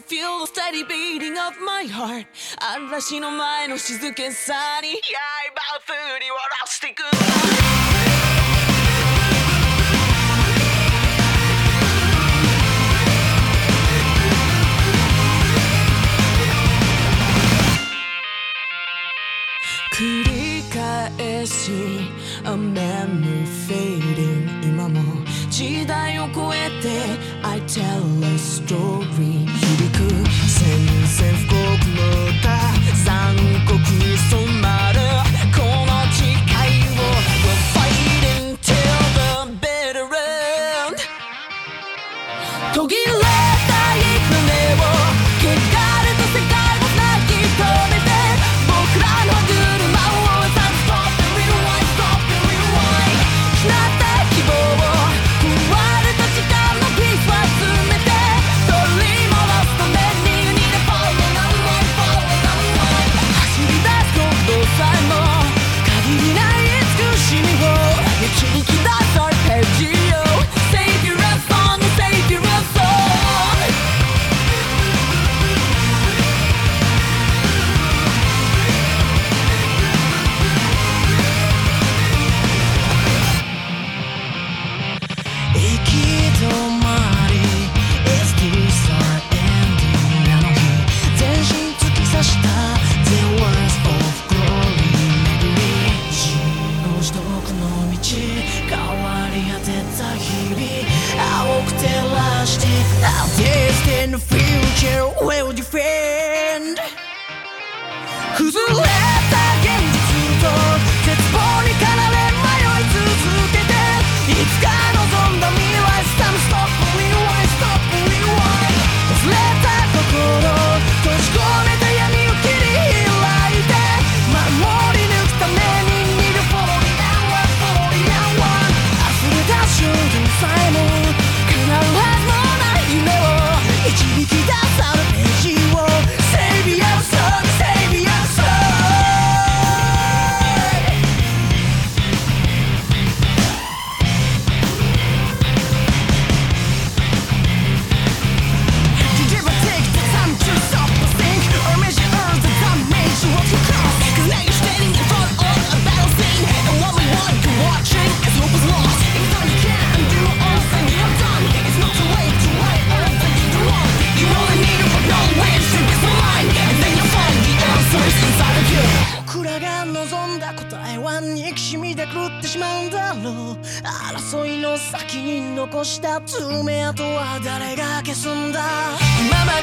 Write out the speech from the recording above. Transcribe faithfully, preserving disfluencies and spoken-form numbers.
feel the steady beating of my heart 嵐の前の静けさに刃を振り下ろしてく繰り返し A memory fading 今も時代を超えて I tell a story 響く宣戦布告の歌残酷に染まるこの誓いを We're fighting till the bitter end 途切れたい船を汚れた世界を泣き止めて僕らの車を Stop and rewind Stop and rewind 失った希望を壊れた時間のピースは集めて取り戻すために You need a falling on my falling on my 走り出すことさえも限りない慈しみを導き出す Our page を Save your song Save your song行き止まり Is this our ending あの日全身突き刺した The words of glory 巡り信じとこの道変わり果てた日々青く照らして Our distant future will defend 崩れた現実と絶望に駆られ迷い続けていつか望んだ未来 Time stop rewind stop rewind 忘れた心閉じ込めた闇を切り開いて守り抜くために Need a falling down falling down 溢れた瞬間さえも必ずもない夢を導き出されページを Save your soul Save your soul Did you ever take the time to stop and think or measure the damage what you caused? Cause now you're standing in front of a battle scene and what we want to watching is hope is lost. It's all you can do all the things you have done. It's not too late to right all the things you do wrong. You only need to know where to get the line and then you'll find the answers inside of you. 僕らが望んだ答えは憎しみで狂ってしまうんだろう争いの先に残した爪痕は誰が消すんだ今ま